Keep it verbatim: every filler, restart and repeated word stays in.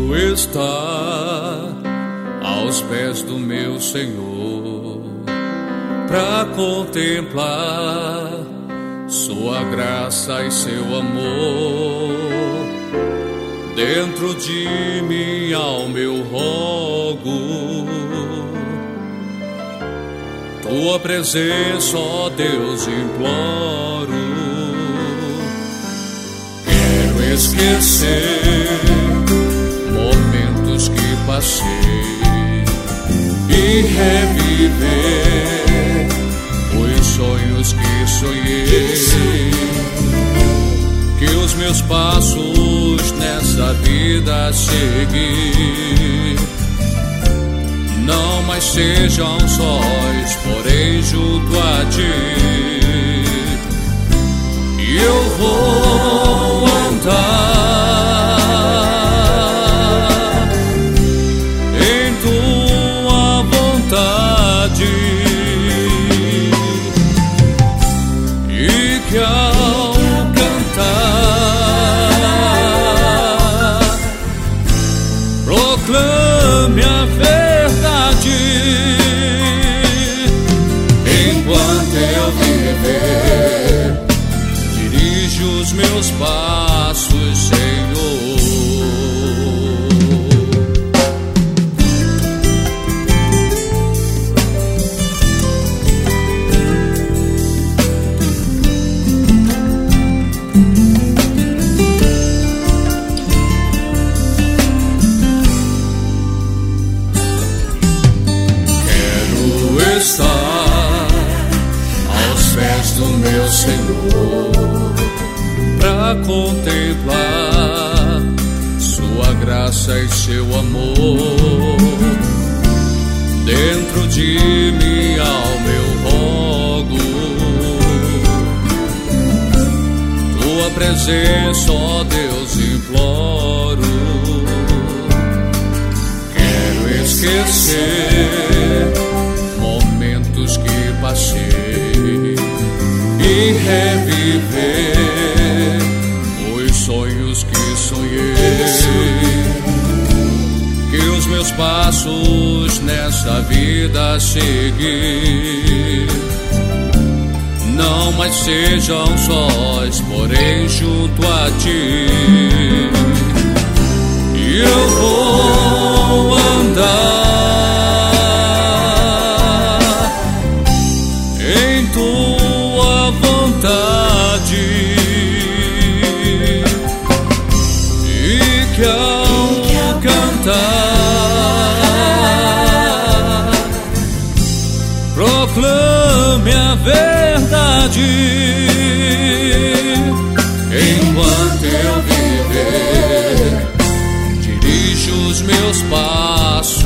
estar aos pés do meu Senhor, pra contemplar sua graça e seu amor. Dentro de mim ao meu rogo, tua presença, ó Deus, imploro. Quero esquecer momentos que passei e reviver os sonhos que sonhei. Que os meus passos nessa vida seguir não mais sejam sós, porém junto a ti. E eu vou andar em tua vontade, e que ao cantar proclame a verdade. Enquanto eu viver, dirige os meus passos, Senhor. Estar aos pés do meu Senhor, pra contemplar sua graça e seu amor. Dentro de mim ao meu rogo, tua presença, ó Deus, imploro. Quero esquecer momentos que passei e reviver os sonhos que sonhei. Que os meus passos nessa vida seguir não mais sejam sós, porém junto a ti. E eu vou andar em tua vontade, e que ao cantar proclame a verdade. Enquanto eu viver, dirige os meus passos,